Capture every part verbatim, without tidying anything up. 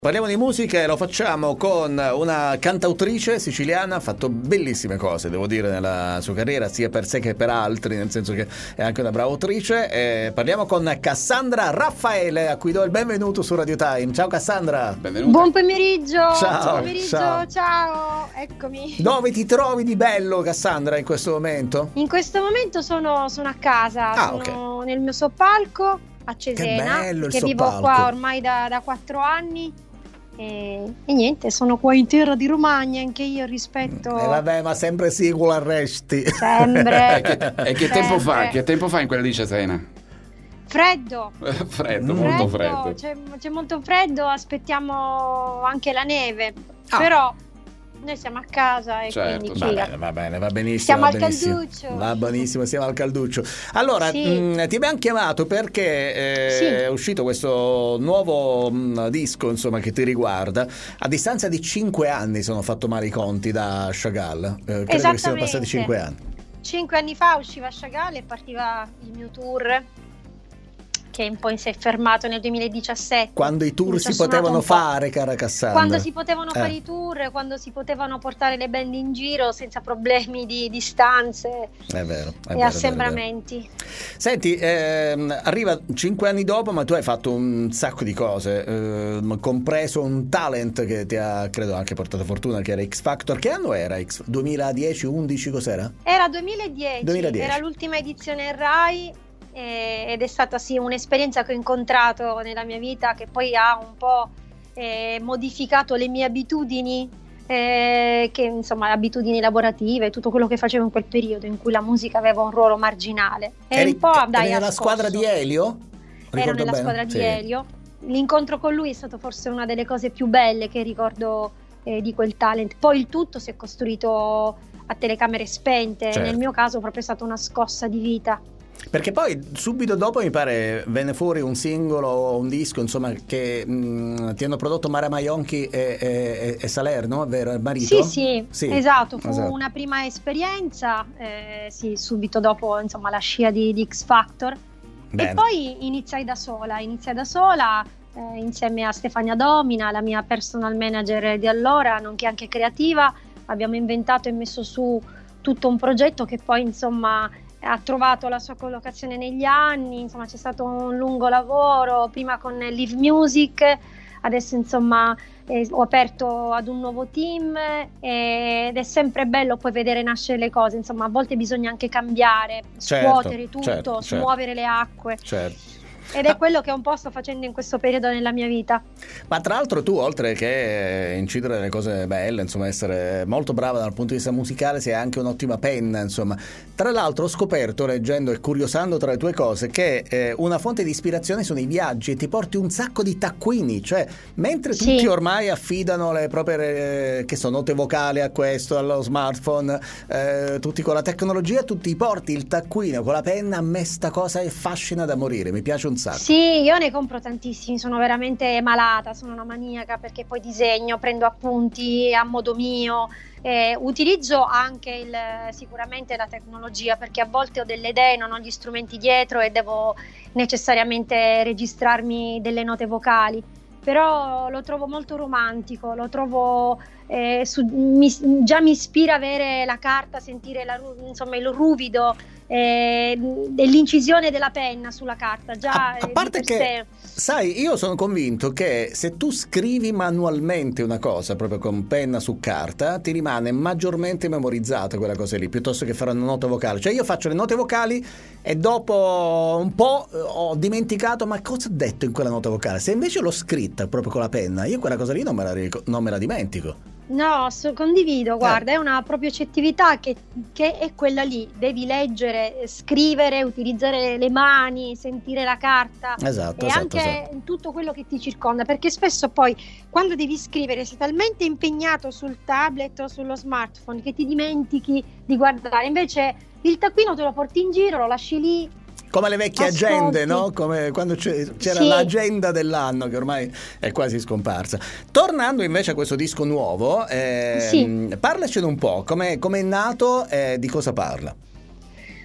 Parliamo di musica e lo facciamo con una cantautrice siciliana, ha fatto bellissime cose, devo dire, nella sua carriera, sia per sé che per altri, nel senso che è anche una brava autrice. E parliamo con Cassandra Raffaele, a cui do il benvenuto su Radio Time. Ciao Cassandra. Benvenuta. Buon pomeriggio. Ciao. Buon pomeriggio, Ciao. ciao. Eccomi. Dove ti trovi di bello, Cassandra, in questo momento? In questo momento sono, sono a casa, Ah, sono ok. nel mio soppalco a Cesena, bello il che vivo soppalco. qua ormai da, da quattro anni. E, e niente, sono qua in terra di Romagna, anche io rispetto E eh vabbè, ma sempre sicuro arresti. sempre. E che, e che tempo fa? Che tempo fa in quella di Cesena? Freddo. Freddo, Mm. molto Freddo, freddo. C'è, c'è molto freddo, aspettiamo anche la neve, Ah. però noi siamo a casa e Certo, quindi Va chi- bene, va bene, va benissimo. Siamo va al benissimo. calduccio. Va benissimo, siamo al calduccio. Allora, Sì. mh, ti abbiamo chiamato perché eh, Sì. è uscito questo nuovo mh, disco, insomma, che ti riguarda. A distanza di cinque anni sono fatto male i conti da Chagall. Eh, credo che siano Esattamente. passati cinque anni. Cinque anni fa usciva Chagall e partiva il mio tour, che poi si è fermato nel duemiladiciassette. Quando i tour Mi si sono suonato potevano un po'. fare, cara Cassandra. Quando si potevano Eh. fare i tour, quando si potevano portare le band in giro senza problemi di distanze È vero, è e vero, è vero, è vero. assembramenti. Senti, ehm, arriva cinque anni dopo, ma tu hai fatto un sacco di cose, ehm, compreso un talent che ti ha, credo, anche portato fortuna, che era X Factor. Che anno era? X duemiladieci, undici, cos'era? Era duemiladieci, duemiladieci. era l'ultima edizione Rai eh, ed è stata sì un'esperienza che ho incontrato nella mia vita, che poi ha un po' eh, modificato le mie abitudini, eh, che insomma abitudini lavorative, tutto quello che facevo in quel periodo in cui la musica aveva un ruolo marginale. E Eri, un po' dai, eri ha nella scosso. squadra di Elio? Ero Ricordo nella bene? squadra di Sì. Elio. L'incontro con lui è stato forse una delle cose più belle che ricordo eh, di quel talent. Poi il tutto si è costruito a telecamere spente. Certo. Nel mio caso è proprio stata una scossa di vita. Perché poi subito dopo mi pare venne fuori un singolo, un disco, insomma, che mh, ti hanno prodotto Mara Maionchi e, e, e Salerno, vero? Il marito? Sì, sì, esatto, fu esatto. una prima esperienza, eh, sì, subito dopo insomma la scia di, di X Factor. Bene. E poi iniziai da sola, iniziai da sola eh, insieme a Stefania Domina, la mia personal manager di allora, nonché anche creativa. Abbiamo inventato e messo su tutto un progetto che poi insomma ha trovato la sua collocazione negli anni. Insomma c'è stato un lungo lavoro, prima con Live Music, adesso insomma eh, ho aperto ad un nuovo team eh, ed è sempre bello poi vedere nascere le cose. Insomma a volte bisogna anche cambiare, Certo, scuotere tutto, certo, certo. smuovere le acque. Certo. Ed è quello che un po' sto facendo in questo periodo nella mia vita. Ma tra l'altro tu, oltre che incidere nelle cose belle, insomma, essere molto brava dal punto di vista musicale, sei anche un'ottima penna, insomma. Tra l'altro ho scoperto, leggendo e curiosando tra le tue cose, che eh, una fonte di ispirazione sono i viaggi e ti porti un sacco di taccuini, cioè mentre Sì. tutti ormai affidano le proprie, eh, che sono note vocali a questo, allo smartphone, eh, tutti con la tecnologia, tu ti porti il taccuino con la penna. A me sta cosa affascina da morire, mi piace un sacco. Sì, io ne compro tantissimi, sono veramente malata, sono una maniaca perché poi disegno, prendo appunti a modo mio, eh, utilizzo anche il, sicuramente la tecnologia, perché a volte ho delle idee, non ho gli strumenti dietro e devo necessariamente registrarmi delle note vocali, però lo trovo molto romantico, lo trovo eh, su, mi, già mi ispira avere la carta, sentire la, insomma il ruvido eh, dell'incisione della penna sulla carta, già A, a eh, parte di per che, sé. sai, io sono convinto che se tu scrivi manualmente una cosa proprio con penna su carta, ti rimane maggiormente memorizzata quella cosa lì, piuttosto che fare una nota vocale. Cioè io faccio le note vocali e dopo un po' ho dimenticato ma cosa ho detto in quella nota vocale. Se invece l'ho scritta proprio con la penna, io quella cosa lì non me la, ric- non me la dimentico. No, so- condivido, guarda, è una propriocettività che, che è quella lì, devi leggere, scrivere, utilizzare le mani, sentire la carta Esatto, e esatto, anche esatto. tutto quello che ti circonda, perché spesso poi quando devi scrivere sei talmente impegnato sul tablet o sullo smartphone che ti dimentichi di guardare, invece il taccuino te lo porti in giro, lo lasci lì. Come le vecchie Ascolti. agende, no? Come quando c'è- c'era Sì. l'agenda dell'anno, che ormai è quasi scomparsa. Tornando invece a questo disco nuovo, ehm, Sì. parlacene un po', come è nato e di cosa parla?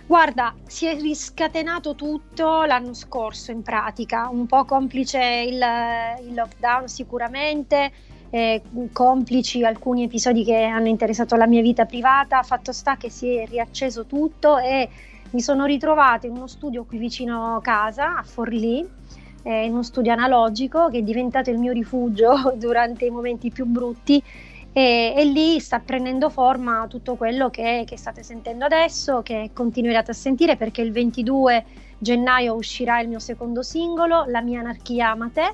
Guarda, si è riscatenato tutto l'anno scorso in pratica, un po' complice il, il lockdown sicuramente, eh, complici alcuni episodi che hanno interessato la mia vita privata, fatto sta che si è riacceso tutto e mi sono ritrovata in uno studio qui vicino casa, a Forlì, eh, in uno studio analogico che è diventato il mio rifugio durante i momenti più brutti. E, e lì sta prendendo forma tutto quello che, che state sentendo adesso, che continuerete a sentire, perché il ventidue gennaio uscirà il mio secondo singolo, La mia anarchia ama te,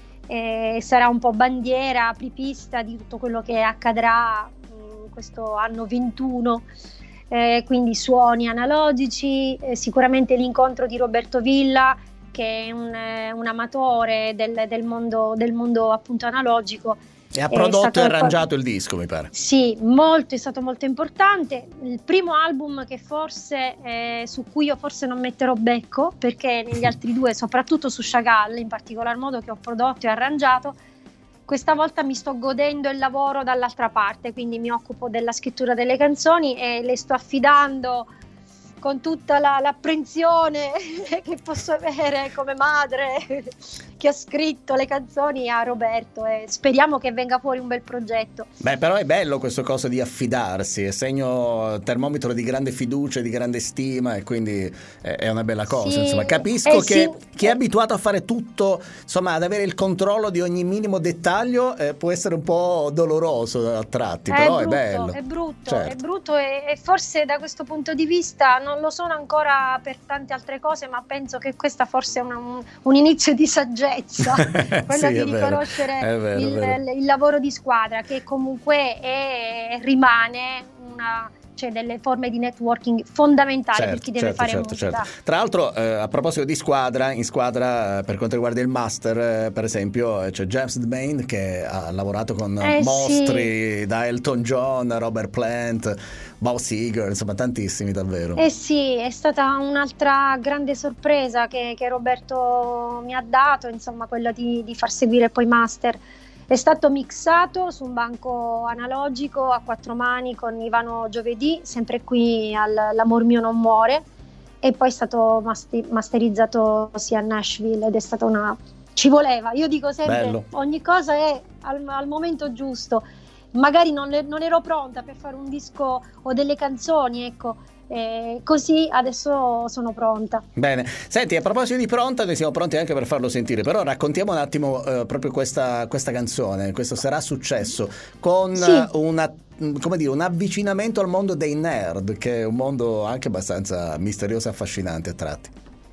e sarà un po' bandiera, apripista di tutto quello che accadrà in questo anno ventuno, eh, quindi suoni analogici, eh, sicuramente l'incontro di Roberto Villa, che è un, eh, un amatore del, del mondo, del mondo appunto analogico. E ha prodotto e arrangiato il disco, mi pare. Sì, molto, è stato molto importante. Il primo album che forse eh, su cui io forse non metterò becco, perché negli altri due, soprattutto su Chagall, in particolar modo, che ho prodotto e arrangiato, questa volta mi sto godendo il lavoro dall'altra parte, quindi mi occupo della scrittura delle canzoni e le sto affidando con tutta la, l'apprensione che posso avere come madre che ha scritto le canzoni a Roberto, e speriamo che venga fuori un bel progetto. Beh, però è bello questo coso di affidarsi, è segno termometro di grande fiducia, di grande stima, e quindi è una bella cosa. Sì, insomma, capisco eh, che sì. chi è abituato a fare tutto, insomma, ad avere il controllo di ogni minimo dettaglio, eh, può essere un po' doloroso a tratti, È però brutto, è bello. è brutto, Certo. è brutto e, e forse da questo punto di vista non lo sono ancora per tante altre cose, ma penso che questa forse è una, un, un inizio di saggezza, quello Sì, di è vero, riconoscere è vero, il, è vero. il lavoro di squadra, che comunque è, rimane una, cioè delle forme di networking fondamentali, Certo, per chi deve certo, fare certo, musica. certo. Tra l'altro, eh, a proposito di squadra, in squadra, eh, per quanto riguarda il master, eh, per esempio, eh, c'è James Demain che ha lavorato con Eh, mostri sì. da Elton John, Robert Plant, Bob Seger, insomma tantissimi davvero. Eh sì, è stata un'altra grande sorpresa che, che Roberto mi ha dato, insomma, quella di, di far seguire poi master. È stato mixato su un banco analogico a quattro mani con Ivano Giovedì, sempre qui all'Amor mio non muore, e poi è stato master- masterizzato sia a Nashville, ed è stata una... ci voleva, io dico sempre, Bello. ogni cosa è al, al momento giusto. Magari non, non ero pronta per fare un disco o delle canzoni, ecco, eh, così adesso sono pronta. Bene, senti, a proposito di pronta, noi siamo pronti anche per farlo sentire, però raccontiamo un attimo eh, proprio questa, questa canzone, questo Sarà successo, con Sì. eh, una, come dire, un avvicinamento al mondo dei nerd, che è un mondo anche abbastanza misterioso e affascinante a tratti.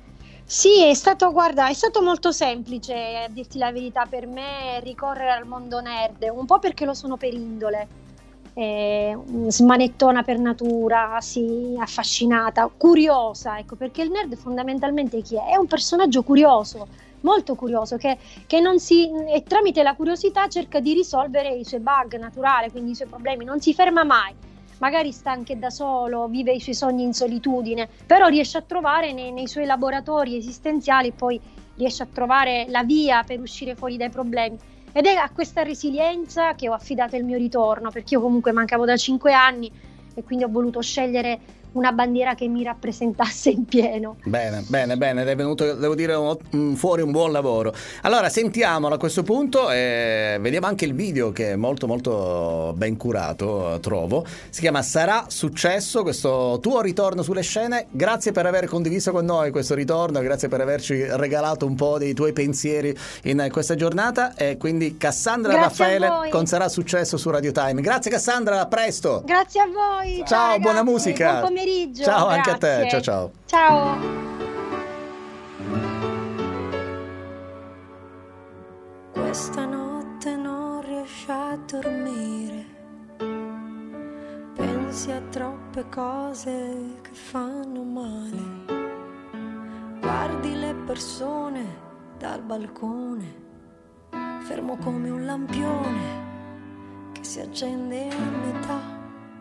Sì, è stato, guarda, è stato molto semplice, a dirti la verità, per me ricorrere al mondo nerd, un po' perché lo sono per indole, eh, smanettona per natura, sì, affascinata, curiosa, ecco, perché il nerd fondamentalmente chi è? È un personaggio curioso, molto curioso, che, che non si, e tramite la curiosità cerca di risolvere i suoi bug naturali, quindi i suoi problemi, non si ferma mai. Magari sta anche da solo, vive i suoi sogni in solitudine, però riesce a trovare nei, nei suoi laboratori esistenziali, poi riesce a trovare la via per uscire fuori dai problemi. Ed è a questa resilienza che ho affidato il mio ritorno, perché io comunque mancavo da cinque anni e quindi ho voluto scegliere una bandiera che mi rappresentasse in pieno. Bene, bene, bene, è venuto, devo dire, un, un, fuori un buon lavoro. Allora, sentiamolo a questo punto e vediamo anche il video, che è molto molto ben curato, trovo. Si chiama Sarà successo, questo tuo ritorno sulle scene. Grazie per aver condiviso con noi questo ritorno, grazie per averci regalato un po' dei tuoi pensieri in questa giornata. E quindi Cassandra Grazie Raffaele con Sarà successo su Radio Time. Grazie Cassandra, a presto. Grazie a voi. Ciao, Ciao ragazzi, buona musica. Buon pomeriggio. Ciao, grazie. anche a te. Ciao ciao. Ciao. Questa notte non riesci a dormire, pensi a troppe cose che fanno male, guardi le persone dal balcone, fermo come un lampione che si accende a metà.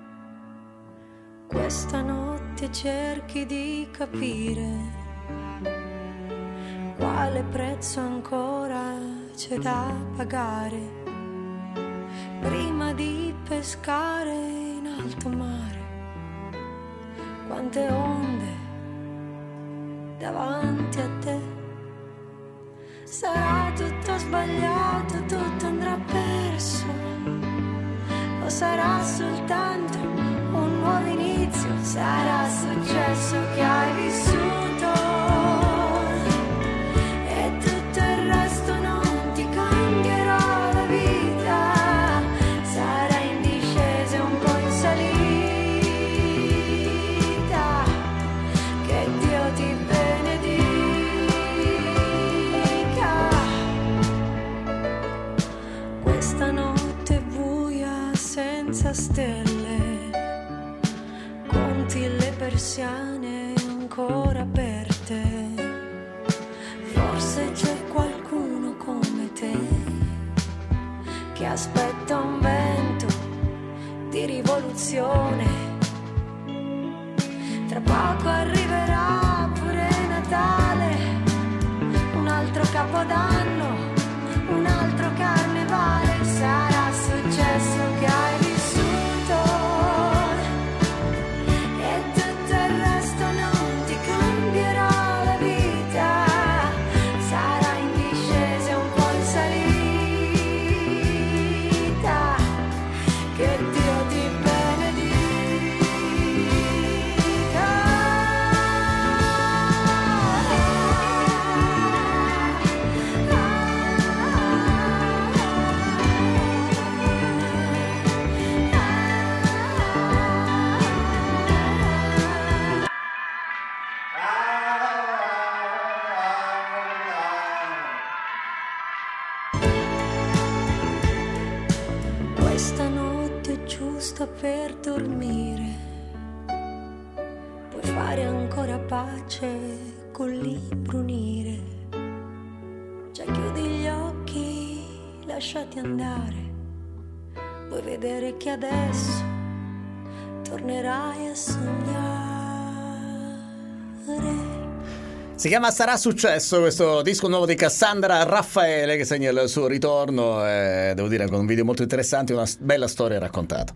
Questa notte cerchi di capire quale prezzo ancora c'è da pagare prima di pescare in alto mare. Quante onde davanti a te. Sarà tutto sbagliato, tutto andrà perso, o sarà soltanto un nuovo inizio, sarà successo che hai vissuto e tutto il resto non ti cambierà la vita, sarà in discesa e un po' in salita, che Dio ti benedica. Questa notte buia senza stelle, conti le persiane ancora aperte, forse c'è qualcuno come te che aspetta un vento di rivoluzione, tra poco arriverà pure Natale, un altro capodanno, un altro carnevale, sarà successo che hai vissuto e tutto il resto non ti cambierà la vita, sarà in discesa e un po' in salita, che Dio ti Questa notte è giusta per dormire, puoi fare ancora pace col libro unire, già chiudi gli occhi, lasciati andare, puoi vedere che adesso tornerai a sognare. Si chiama Sarà Successo, questo disco nuovo di Cassandra Raffaele che segna il suo ritorno, eh, devo dire con un video molto interessante, una bella storia raccontata.